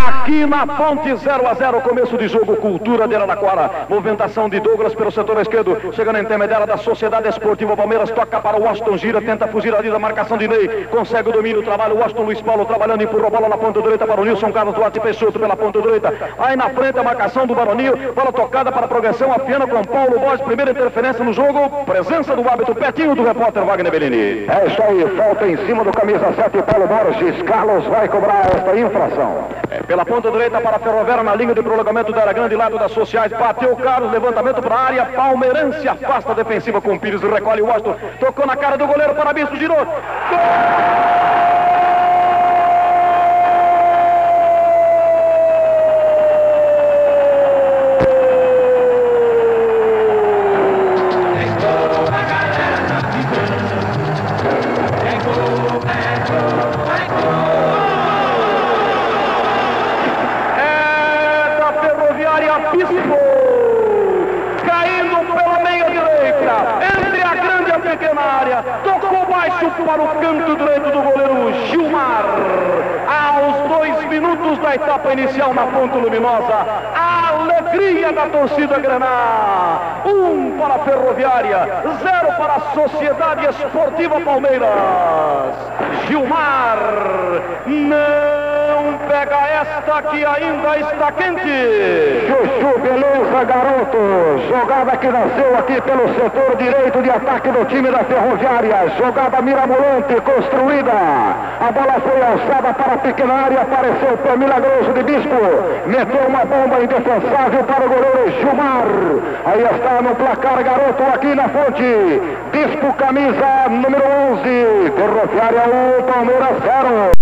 Aqui na Ponte 0-0, começo de jogo, Cultura de Araraquara. Movimentação de Douglas pelo setor esquerdo, chega na intermediária da Sociedade Esportiva Palmeiras, toca para o Washington, gira, tenta fugir ali da marcação de Ney, consegue o domínio, trabalha o Washington, Luiz Paulo trabalhando, empurra a bola na ponta direita para o Nilson Carlos Duarte Peixoto pela ponta direita. Aí na frente a marcação do Baroninho, bola tocada para a progressão, afiando com Paulo Borges, primeira interferência no jogo, presença do árbitro Petinho, do repórter Wagner Bellini. É isso aí, falta em cima do camisa 7, Paulo Borges. Carlos vai cobrar esta infração. Pela ponta direita para a Ferroviária, na linha de prolongamento da Grande, lado das Sociais, bateu o Carlos, levantamento para a área, Palmeirense afasta a defensiva com Pires, recolhe o Washington, tocou na cara do goleiro, para Bispo, girou, gol! Bispo, caindo pela meia direita, entre a grande e a pequena área, tocou baixo para o canto direito do goleiro Gilmar. Aos 2 minutos da etapa inicial na Ponte Luminosa, a alegria da torcida grená. 1 para a Ferroviária, 0 para a Sociedade Esportiva Palmeiras. Gilmar não pega esta que ainda está quente. Chuchu, beleza, garoto. Jogada que nasceu aqui pelo setor direito de ataque do time da Ferroviária. Jogada mirabolante, construída. A bola foi alçada para a pequena área. Apareceu o pé milagroso de Bispo. Meteu uma bomba indefensável para o goleiro Gilmar. Aí está no placar, garoto, aqui na Fonte. Bispo, camisa número 11. Ferroviária 1, Palmeiras 0.